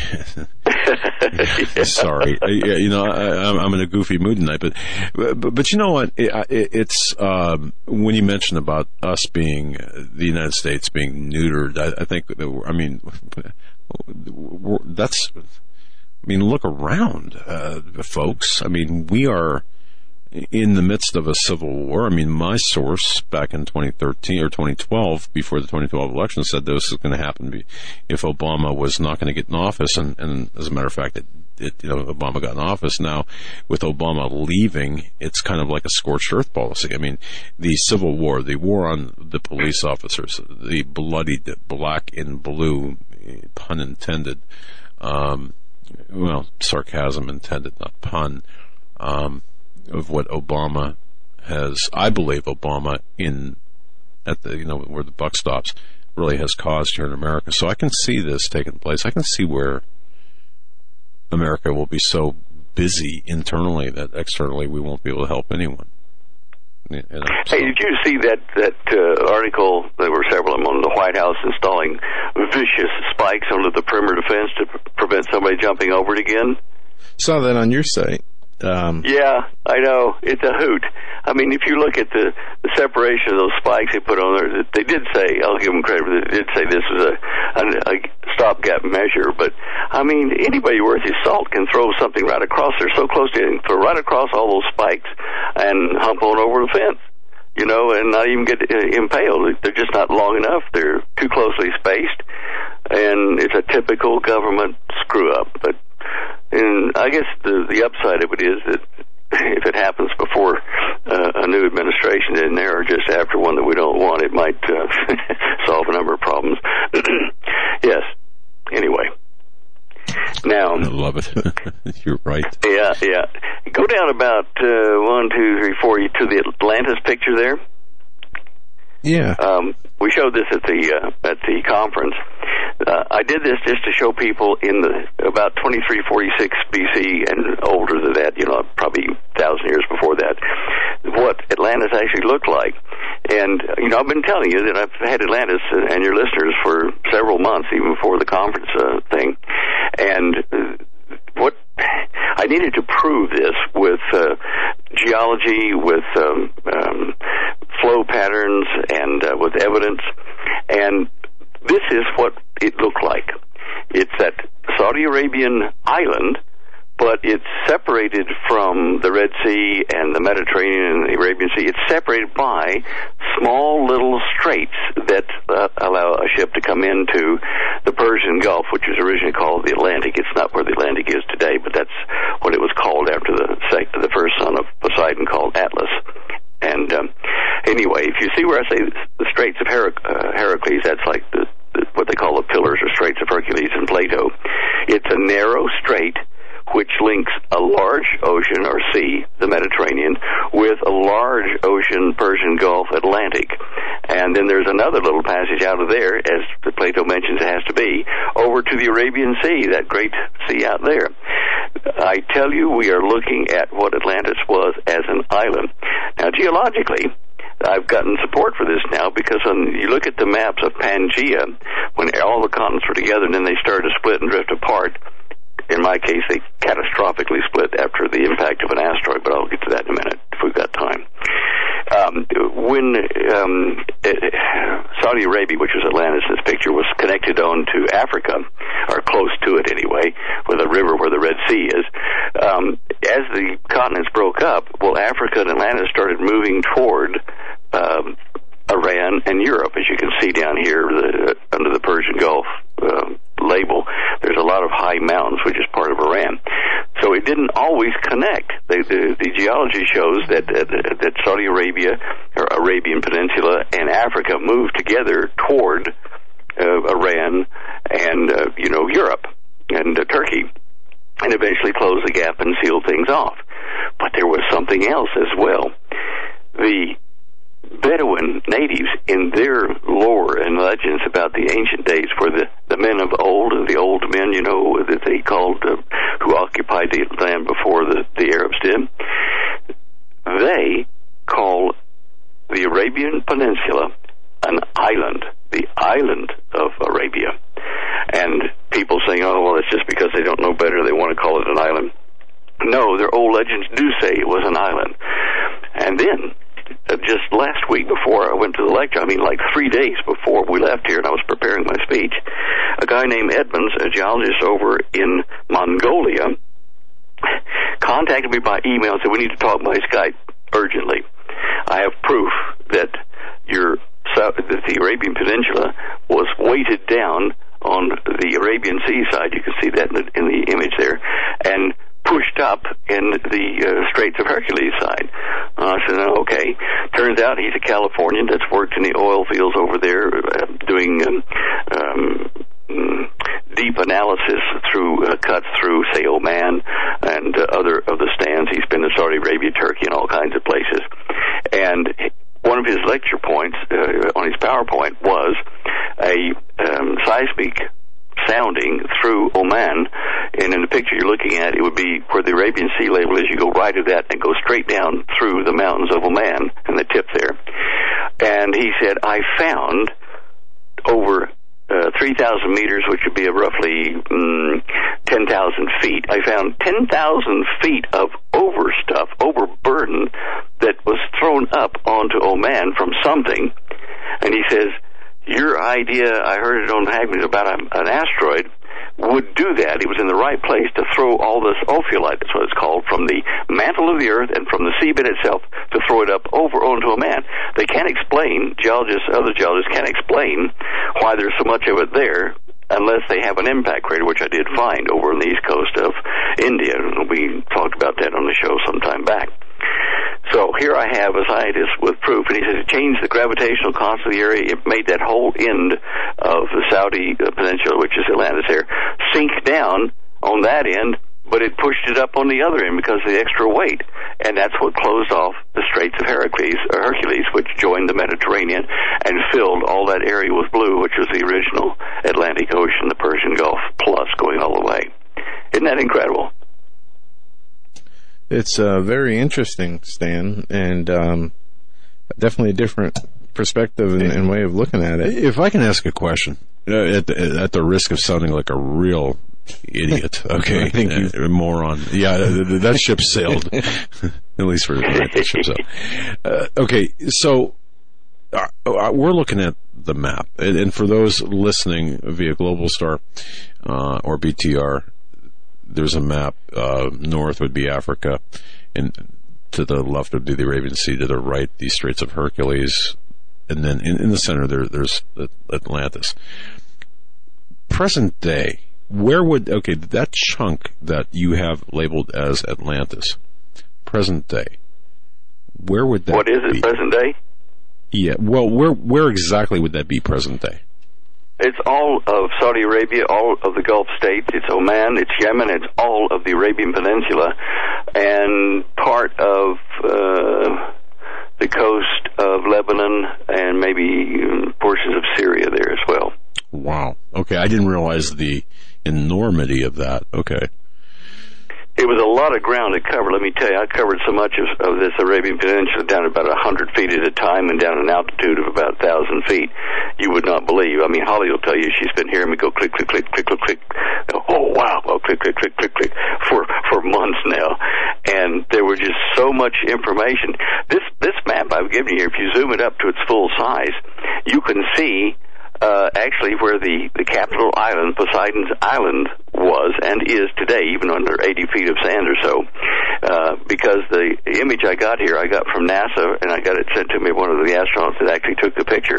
sorry, you know, I, I'm in a goofy mood tonight, but but, but you know what? It, it's um, when you mentioned about us being the United States being neutered. I, I think, I mean, that's. I mean, look around, uh, folks. I mean, we are in the midst of a civil war. I mean, my source back in twenty thirteen or twenty twelve, before the twenty twelve election, said this was going to happen if Obama was not going to get in office. And, and as a matter of fact, it, it, you know, Obama got in office. Now, with Obama leaving, it's kind of like a scorched earth policy. I mean, the civil war, the war on the police officers, the bloodied black and blue, pun intended, um, well, sarcasm intended, not pun, um, of what Obama has, I believe Obama in, at the, you know, where the buck stops, really has caused here in America. So I can see this taking place. I can see where America will be so busy internally that externally we won't be able to help anyone. You know, so. Hey, did you see that that uh, article? There were several of them on the White House installing vicious spikes under the perimeter fence to pre- prevent somebody jumping over it again. Saw that on your site. Um, yeah, I know. It's a hoot. I mean, if you look at the, the separation of those spikes they put on there, they did say, I'll give them credit, they did say this was a, a, a stopgap measure, but, I mean, anybody worth his salt can throw something right across there so close to it, throw right across all those spikes and hump on over the fence, you know, and not even get uh, impaled. They're just not long enough. They're too closely spaced, and it's a typical government screw-up, but and I guess the the upside of it is that if it happens before uh, a new administration in there or just after one that we don't want, it might uh, solve a number of problems. Yes. Anyway. Now, I love it. You're right. Yeah, yeah. Go down about uh, one, two, three, four to the Atlantis picture there. Yeah. Um, we showed this at the uh, at the conference. Uh, I did this just to show people in the about twenty-three forty-six B C and older than that, you know, probably a thousand years before that, what Atlantis actually looked like. And, you know, I've been telling you that I've had Atlantis and your listeners for several months, even before the conference uh, thing. And uh, what I needed to prove this with uh, geology, with um, um, flow patterns, and uh, with evidence. And this is what it looked like. It's that Saudi Arabian island, but it's separated from the Red Sea and the Mediterranean and the Arabian Sea. It's separated by small little straits that uh, allow a ship to come into the Persian Gulf, which was originally called the Atlantic. It's not where the Atlantic is today, but that's what it was called after the the first son of Poseidon, called Atlas. And um, anyway, if you see where I say the Straits of Herac- uh, Heracles, that's like the, the what they call the Pillars or Straits of Hercules in Plato. It's a narrow strait which links a large ocean or sea, the Mediterranean, with a large ocean, Persian Gulf, Atlantic. And then there's another little passage out of there, as Plato mentions it has to be, over to the Arabian Sea, that great sea out there. I tell you, we are looking at what Atlantis was as an island. Now, geologically, I've gotten support for this now, because when you look at the maps of Pangaea, when all the continents were together and then they started to split and drift apart, in my case, they catastrophically split after the impact of an asteroid, but I'll get to that in a minute if we've got time. Um, when um, it, Saudi Arabia, which was Atlantis in this picture, was connected on to Africa, or close to it anyway, with a river where the Red Sea is, um, as the continents broke up, well, Africa and Atlantis started moving toward um, Iran and Europe, as you can see down here the, under the Persian Gulf uh, label. There's a lot of high mountains, which is part of Iran. So it didn't always connect. The, the, the geology shows that, uh, that Saudi Arabia, or Arabian Peninsula, and Africa moved together toward uh, Iran and, uh, you know, Europe and uh, Turkey, and eventually closed the gap and sealed things off. But there was something else as well. The Bedouin natives, in their lore and legends about the ancient days, for the, the men of old, the old men, you know, that they called, uh, who occupied the land before the, the Arabs did, they call the Arabian Peninsula an island, the island of Arabia. And people saying, oh, well, it's just because they don't know better, they want to call it an island. No, their old legends do say it was an island. And then, Uh, just last week before I went to the lecture, I mean like three days before we left here and I was preparing my speech, a guy named Edmonds, a geologist over in Mongolia, contacted me by email and said, we need to talk by Skype urgently. I have proof that your that the Arabian Peninsula was weighted down on the Arabian Sea side, you can see that in the, in the image there, and pushed up in the uh, Straits of Hercules side. Uh, I said, oh, okay. Turns out he's a Californian that's worked in the oil fields over there, uh, doing um, um, deep analysis through uh, cuts through, say, Oman and uh, other of the stands. He's been to Saudi Arabia, Turkey, and all kinds of places. And one of his lecture points uh, on his PowerPoint was a um, seismic sounding through Oman, and in the picture you're looking at, it would be where the Arabian Sea label is. You go right at that and go straight down through the mountains of Oman and the tip there. And he said, I found over uh, three thousand meters, which would be roughly um, ten thousand feet. I found ten thousand feet of overstuff, overburden that was thrown up onto Oman from something. And he says, your idea, I heard it on Hagmann about a, an asteroid, would do that. It was in the right place to throw all this ophiolite, that's what it's called, from the mantle of the earth and from the seabed itself to throw it up over onto a man. They can't explain, geologists, other geologists can't explain why there's so much of it there unless they have an impact crater, which I did find over on the east coast of India. We talked about that on the show some time back. So here I have a scientist with proof, and he says it changed the gravitational constant of the area. It made that whole end of the Saudi Peninsula, which is Atlantis here, sink down on that end, but it pushed it up on the other end because of the extra weight. And that's what closed off the Straits of Hercules, or Hercules, which joined the Mediterranean and filled all that area with blue, which was the original Atlantic Ocean, the Persian Gulf, plus going all the way. Isn't that incredible? It's uh, very interesting, Stan, and um, definitely a different perspective and, and way of looking at it. If I can ask a question, uh, at, the, at the risk of sounding like a real idiot, okay, I think you uh, moron. Yeah, that, that ship sailed, at least for right, that ship sailed. Uh, okay, so uh, we're looking at the map, and, and for those listening via Globalstar uh, or B T R, there's a map. Uh, north would be Africa, and to the left would be the Arabian Sea. To the right, the Straits of Hercules, and then in, in the center there, there's Atlantis. Present day, where would okay that chunk that you have labeled as Atlantis? Present day, where would that? What is it? Be? Present day? Yeah. Well, where where exactly would that be? Present day. It's all of Saudi Arabia, all of the Gulf states. It's Oman, it's Yemen, it's all of the Arabian Peninsula, and part of uh, the coast of Lebanon, and maybe portions of Syria there as well. Wow. Okay, I didn't realize the enormity of that. Okay. It was a lot of ground to cover. Let me tell you, I covered so much of, of this Arabian Peninsula down about one hundred feet at a time and down an altitude of about one thousand feet. You would not believe. I mean, Holly will tell you she's been hearing me go click, click, click, click, click, click. Oh, wow. Oh, click, click, click, click, click for, for months now. And there was just so much information. This, this map I've given you here, if you zoom it up to its full size, you can see Uh, actually where the, the capital island, Poseidon's Island, was and is today, even under eighty feet of sand or so, uh, because the image I got here, I got from NASA, and I got it sent to me, one of the astronauts that actually took the picture,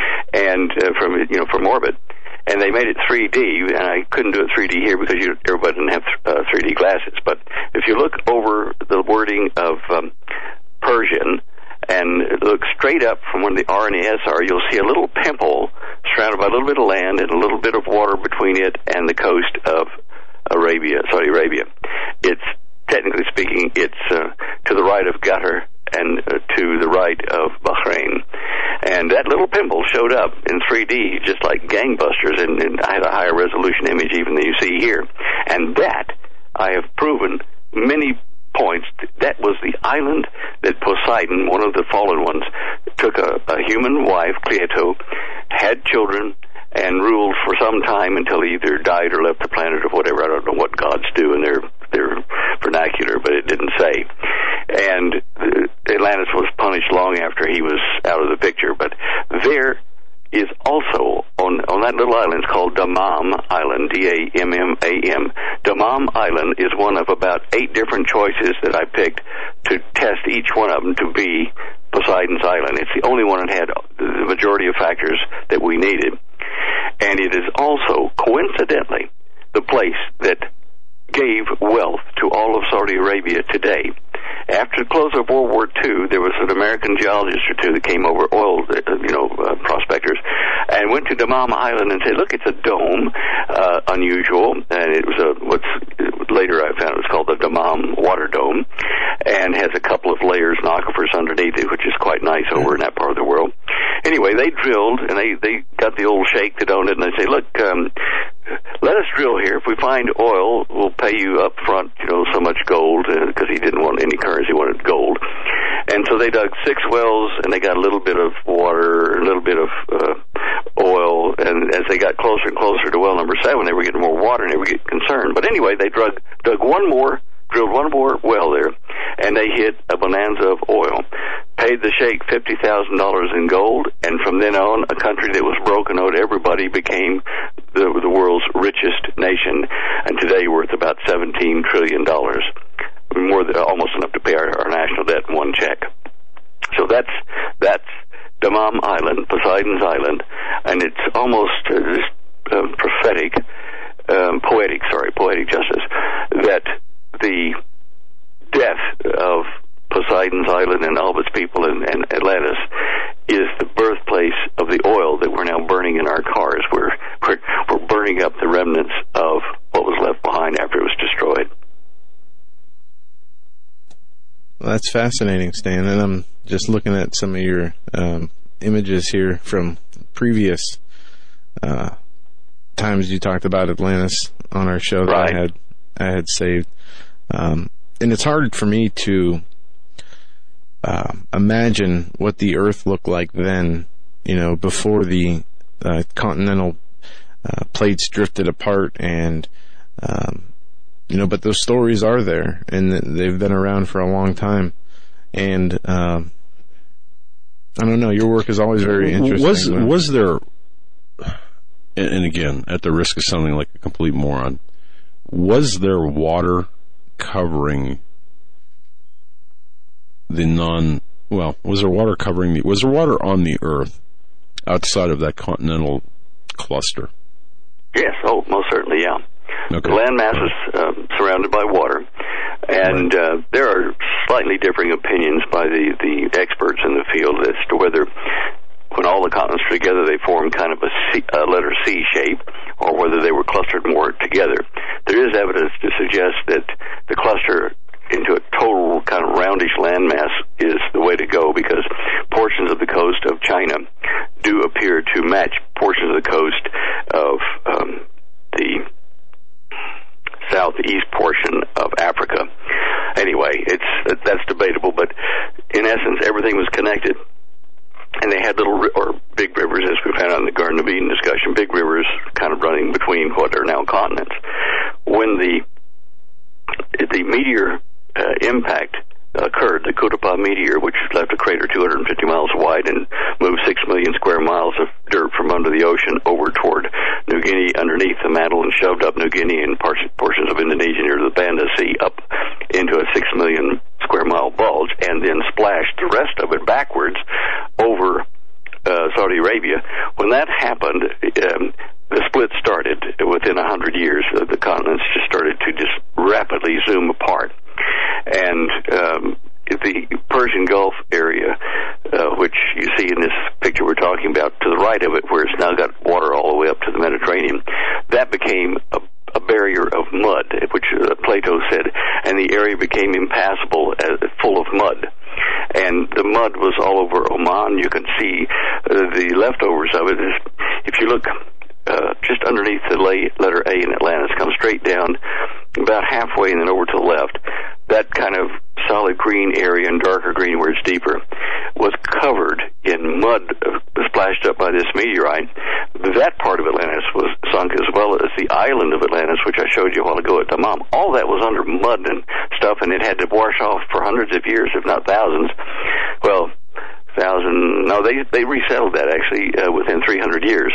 and uh, from, you know, from orbit, and they made it three D, and I couldn't do it three D here because you, everybody didn't have uh, three D glasses, but if you look over the wording of um, Persian, and look straight up from where the R and the S are, you'll see a little pimple surrounded by a little bit of land and a little bit of water between it and the coast of Arabia, Saudi Arabia. It's, technically speaking, it's uh, to the right of Qatar and uh, to the right of Bahrain. And that little pimple showed up in three D, just like gangbusters, and, and I had a higher resolution image even than you see here. And that, I have proven many points, that was the island that Poseidon, one of the fallen ones, took a, a human wife, Cleito, had children, and ruled for some time until he either died or left the planet or whatever. I don't know what gods do in their, their vernacular, but it didn't say. And uh, Atlantis was punished long after he was out of the picture. But there is also, on, on that little island, it's called Dammam Island, D A M M A M. Dammam Island is one of about eight different choices that I picked to test each one of them to be Poseidon's Island. It's the only one that had the majority of factors that we needed. And it is also, coincidentally, the place that gave wealth to all of Saudi Arabia today. After the close of World War Two, there was an American geologist or two that came over, oil, you know, uh, prospectors, and went to Dammam Island and said, look, it's a dome, uh, unusual, and it was a, what's, later I found it was called the Dammam Water Dome, and has a couple of layers and aquifers underneath it, which is quite nice over in that part of the world. Anyway, they drilled, and they, they got the old sheikh that owned it, and they say, look, um, let us drill here. If we find oil, we'll pay you up front, you know, so much gold, because uh, he didn't want any currency, he wanted gold. And so they dug six wells, and they got a little bit of water, a little bit of uh, oil, and as they got closer and closer to well number seven, they were getting more water, and they were getting concerned. But anyway, they dug, dug one more, drilled one more well there, and they hit a bonanza of oil. Paid the sheikh fifty thousand dollars in gold, and from then on, a country that was broken owed everybody became the, the world's richest nation, and today worth about seventeen trillion dollars, more than almost enough to pay our, our national debt in one check. So that's that's Dammam Island, Poseidon's Island, and it's almost uh, just, uh, prophetic, um, poetic, sorry, poetic justice, that the death of Poseidon's Island and all of its people in, in Atlantis is the birthplace of the oil that we're now burning in our cars. We're, we're, we're burning up the remnants of what was left behind after it was destroyed. Well, that's fascinating, Stan. And I'm just looking at some of your um, images here from previous uh, times you talked about Atlantis on our show that right. I had I had saved. Um, and it's hard for me to uh, imagine what the Earth looked like then, you know, before the uh, continental uh, plates drifted apart, and um, you know, but those stories are there, and they've been around for a long time. And um, I don't know, your work is always very interesting. Was was there, and again, at the risk of sounding like a complete moron, was there water covering the non, well, was there water covering the, was there water on the Earth outside of that continental cluster? Yes, oh, most certainly, yeah. Okay. The land mass is um, surrounded by water, and uh, there are slightly differing opinions by the, the experts in the field as to whether when all the continents were together, they formed kind of a, C, a letter C shape, or whether they were clustered more together. There is evidence to suggest that the cluster into a total kind of roundish landmass is the way to go, because portions of the coast of China do appear to match portions of the coast of um, the southeast portion of Africa. Anyway, it's that's debatable, but in essence, everything was connected. And they had little, or big rivers, as we found out in the Garden of Eden discussion, big rivers kind of running between what are now continents. When the the meteor uh, impact occurred, the Kutupah meteor, which left a crater two hundred fifty miles wide and moved six million square miles of dirt from under the ocean over toward New Guinea underneath the mantle and shoved up New Guinea and portions of Indonesia near the Banda Sea up into a six million square mile bulge, and then splashed the rest of it backwards over uh, Saudi Arabia. When that happened, um, the split started within a hundred years. Uh, the continents just started to just rapidly zoom apart. And um, the Persian Gulf area, uh, which you see in this picture we're talking about, to the right of it, where it's now got water all the way up to the Mediterranean, that became a, a barrier of mud, which uh, Plato said, and the area became impassable, uh, full of mud. And the mud was all over Oman. You can see uh, the leftovers of it. If you look Uh, just underneath the letter A in Atlantis, come straight down about halfway and then over to the left. That kind of solid green area and darker green where it's deeper was covered in mud uh, splashed up by this meteorite. That part of Atlantis was sunk, as well as the island of Atlantis, which I showed you a while ago at Dammam. All that was under mud and stuff, and it had to wash off for hundreds of years, if not thousands. Well, thousand no they they resettled that actually uh, within three hundred years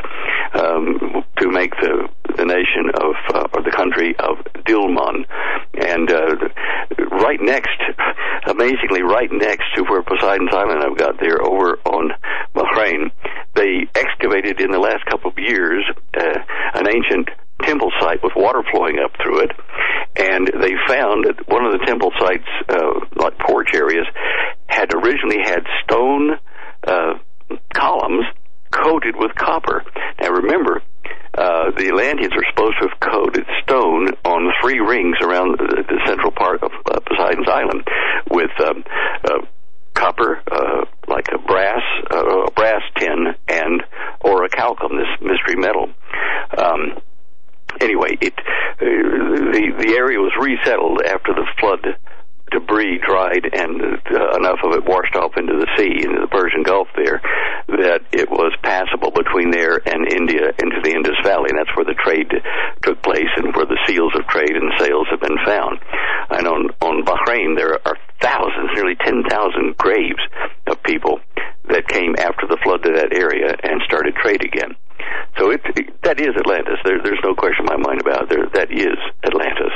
um, to make the the nation of uh, or the country of Dilmun, and uh, right next, amazingly right next to where Poseidon's Island I've got there over on Bahrain, they excavated in the last couple of years uh, an ancient temple site with water flowing up through it, and they found that one of the temple sites, uh, like porch areas, had originally had stone uh, columns coated with copper. Now remember, uh, the Atlanteans are supposed to have coated stone on the three rings around the, the central part of uh, Poseidon's Island with um, uh, copper, uh, like a brass, uh, a brass tin, and orichalcum, this mystery metal. Um, Anyway, it uh, the the area was resettled after the flood debris dried and uh, enough of it washed off into the sea, into the Persian Gulf there, that it was passable between there and India into the Indus Valley. And that's where the trade took place and where the seals of trade and sales have been found. And on, on Bahrain, there are thousands, nearly ten thousand graves of people that came after the flood to that area and started trade again. So it, it, that is Atlantis. There, there's no question in my mind about it. There, that is Atlantis.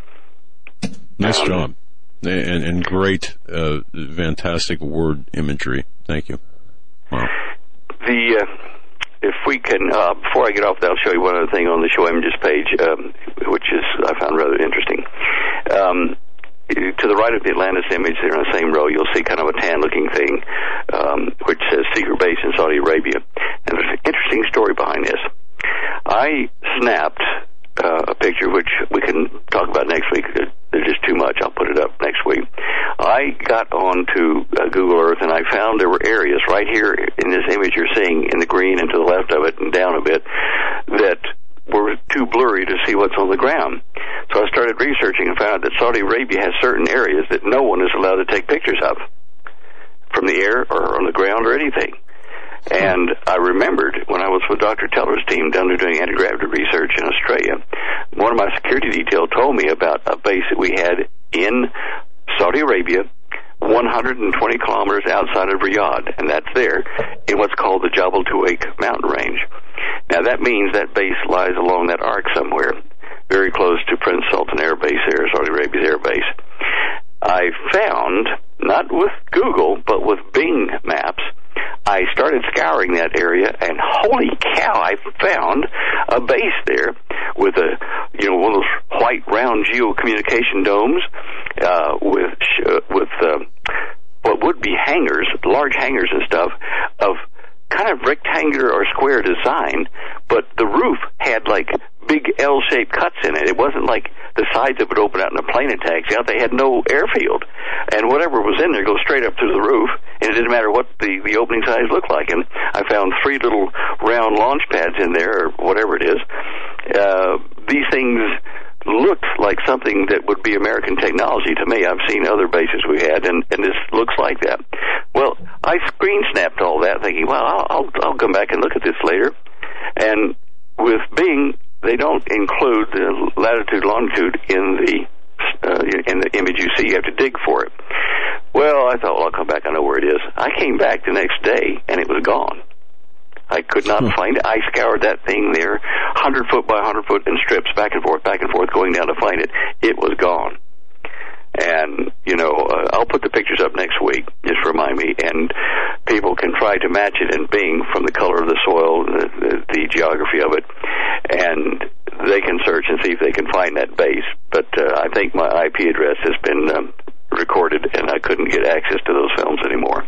Nice um, job. And, and great, uh, fantastic word imagery. Thank you. Wow. The, uh, if we can, uh, before I get off, I'll show you one other thing on the show images page, um, which is, I found rather interesting. Um, to the right of the Atlantis image there in the same row, you'll see kind of a tan-looking thing, um, which says secret base in Saudi Arabia. And there's an interesting story behind this. I snapped uh, a picture, which we can talk about next week. There's just too much. I'll put it up next week. I got onto uh, Google Earth, and I found there were areas right here in this image you're seeing in the green and to the left of it and down a bit that were too blurry to see what's on the ground. So I started researching and found out that Saudi Arabia has certain areas that no one is allowed to take pictures of from the air or on the ground or anything. And I remembered when I was with Doctor Teller's team down there doing anti-gravity research in Australia, one of my security detail told me about a base that we had in Saudi Arabia, one hundred twenty kilometers outside of Riyadh, and that's there in what's called the Jabal Tuwaik mountain range. Now that means that base lies along that arc somewhere, very close to Prince Sultan Air Base there, Saudi Arabia's air base. I found, not with Google, but with Bing Maps, I started scouring that area, and holy cow, I found a base there with a, you know, one of those white round geocommunication domes, uh, with, uh, with, uh, what would be hangars, large hangars and stuff, of kind kind of rectangular or square design, but the roof had like big L-shaped cuts in it. It wasn't like the sides of it open out and a plane attacks out. They had no airfield, and whatever was in there goes straight up through the roof, and it didn't matter what the, the opening size looked like. And I found three little round launch pads in there, or whatever it is. Uh, these things looked like something that would be American technology to me. I've seen other bases we had, and, and this looks like that. Well, I screen snapped all that, thinking, well, I'll, I'll, I'll come back and look at this later. And with Bing, they don't include the latitude, longitude in the uh, in the image you see. You have to dig for it. Well, I thought, well, I'll come back. I know where it is. I came back the next day, and it was gone. I could not find it. I scoured that thing there, one hundred foot by one hundred foot in strips, back and forth, back and forth, going down to find it. It was gone. And, you know, uh, I'll put the pictures up next week, just remind me, and people can try to match it in Bing from the color of the soil, the, the, the geography of it, and they can search and see if they can find that base. But uh, I think my I P address has been um, recorded, and I couldn't get access to those films anymore.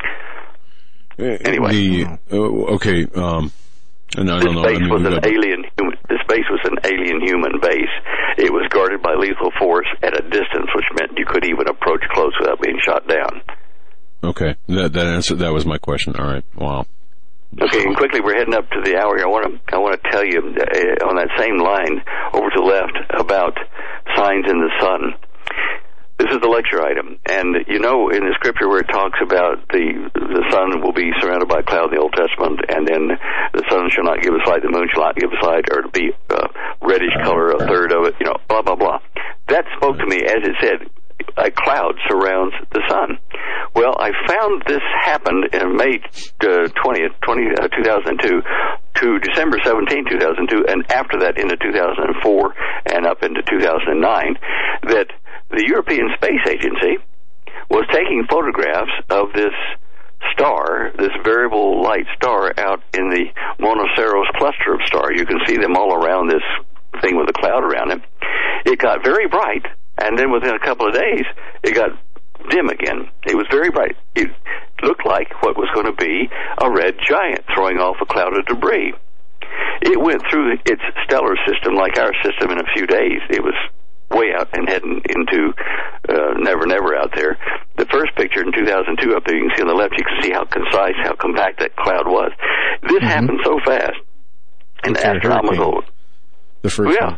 Anyway. The, uh, okay, um... And I this don't know. base I mean, was an got... alien human. This base was an alien human base. It was guarded by lethal force at a distance, which meant you couldn't even approach close without being shot down. Okay, that that answer that was my question. All right, wow. Okay, and quickly we're heading up to the hour. I want to I want to tell you uh, on that same line over to the left about signs in the sun. This is the lecture item, and you know in the scripture where it talks about the the sun will be surrounded by a cloud in the Old Testament, and then the sun shall not give its light, the moon shall not give its light, or to be uh, reddish color, a third of it, you know, blah, blah, blah. That spoke to me, as it said, a cloud surrounds the sun. Well, I found this happened in May twentieth, two thousand two, to December seventeenth, two thousand two, and after that into two thousand four and up into two thousand nine, that the European Space Agency was taking photographs of this star, this variable light star out in the Monoceros cluster of stars. You can see them all around this thing with a cloud around it. It got very bright, and then within a couple of days, it got dim again. It was very bright. It looked like what was going to be a red giant throwing off a cloud of debris. It went through its stellar system like our system in a few days. It was way out and heading into uh, Never Never out there. The first picture in two thousand two up there, you can see on the left, you can see how concise, how compact that cloud was. This mm-hmm. happened so fast. And astronomical. The first yeah. one.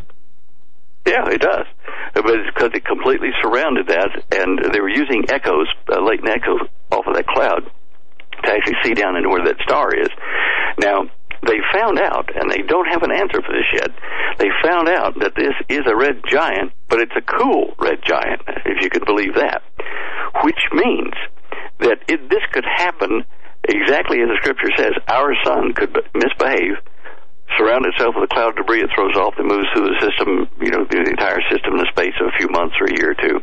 Yeah, it does. But it's because it completely surrounded that, and they were using echoes, uh, latent echoes off of that cloud to actually see down into where that star is. Now, they found out, and they don't have an answer for this yet, they found out that this is a red giant, but it's a cool red giant, if you could believe that, which means that it, this could happen exactly as the scripture says. Our sun could misbehave, surround itself with a cloud of debris it throws off that moves through the system, you know, through the entire system in the space of a few months or a year or two.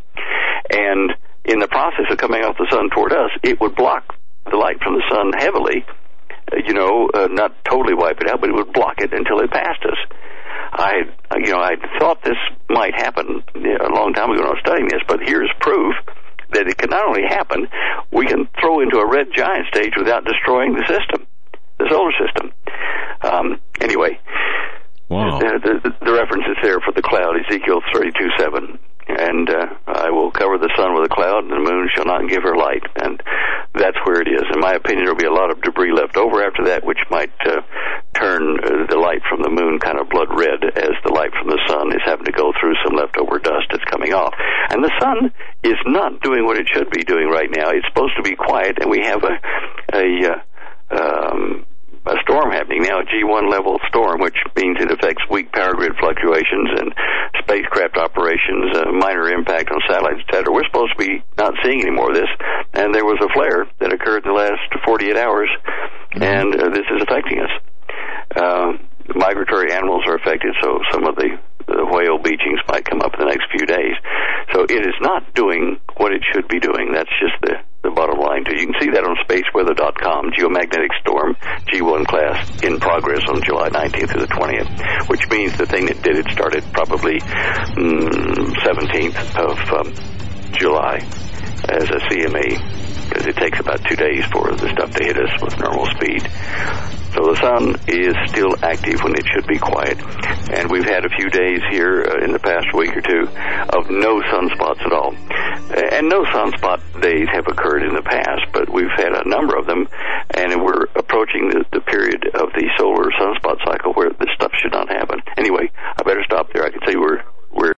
And in the process of coming off the sun toward us, it would block the light from the sun heavily, you know, uh, not totally wipe it out, but it would block it until it passed us. I, you know, I thought this might happen you know, a long time ago when I was studying this, but here's proof that it can not only happen, we can throw into a red giant stage without destroying the system, the solar system. Um, anyway, wow. the, the, the reference is there for the cloud, Ezekiel thirty-two seven. And uh, I will cover the sun with a cloud, and the moon shall not give her light. And that's where it is. In my opinion, there will be a lot of debris left over after that, which might uh, turn uh, the light from the moon kind of blood red, as the light from the sun is having to go through some leftover dust that's coming off. And the sun is not doing what it should be doing right now. It's supposed to be quiet, and we have a a uh, um, a storm happening now, a G one level storm, which means it affects weak power grid fluctuations and spacecraft operations, uh, minor impact on satellites, et cetera. We're supposed to be not seeing any more of this, and there was a flare that occurred in the last forty-eight hours, and uh, this is affecting us. Uh, migratory animals are affected, so some of the, the whale beachings might come up in the next few days. So it is not doing what it should be doing. That's just the the bottom line too. You can see that on space weather dot com. Geomagnetic storm G one class in progress on July nineteenth to the twentieth, which means the thing that did it started probably mm, seventeenth of um, July. as a C M E, because it takes about two days for the stuff to hit us with normal speed. So the sun is still active when it should be quiet. And we've had a few days here uh, in the past week or two of no sunspots at all. And no sunspot days have occurred in the past, but we've had a number of them. And